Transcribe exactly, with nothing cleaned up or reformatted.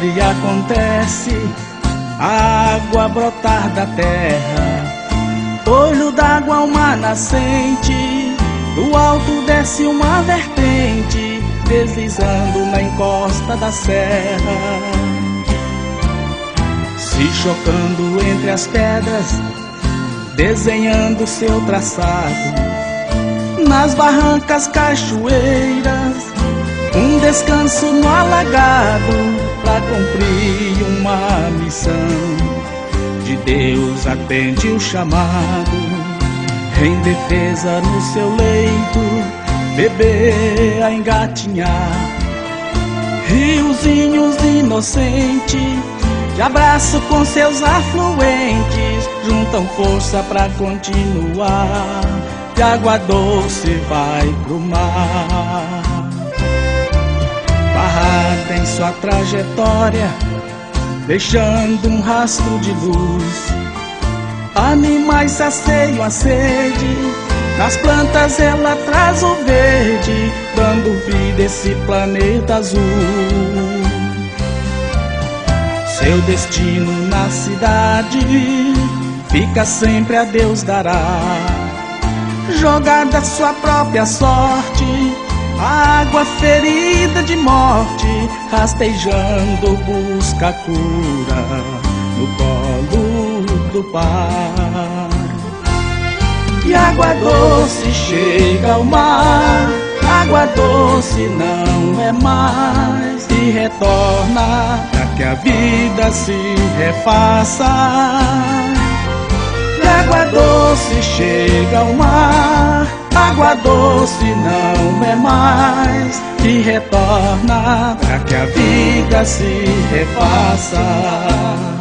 milagre acontece, a água brotar da terra, olho d'água uma nascente, do alto desce uma vertente, deslizando na encosta da serra, se chocando entre as pedras, desenhando seu traçado, nas barrancas cachoeiras, um descanso no alagado, pra cumprir uma missão. De Deus atende o chamado, em defesa no seu leito, bebê a engatinhar, riozinhos inocentes, de abraço com seus afluentes, juntam força pra continuar, de água doce vai pro mar. Barrada em sua trajetória, deixando um rastro de luz, animais saciam a sede, nas plantas ela traz o verde, dando vida a esse planeta azul. Seu destino na cidade fica sempre a Deus dará, jogada sua própria sorte, a água ferida de morte, rastejando busca cura no colo do Pai. E água doce chega ao mar, água doce não é mais, e retorna para que a vida se refaça. E água doce chega ao mar, água doce não é mais, e retorna para que a vida se refaça.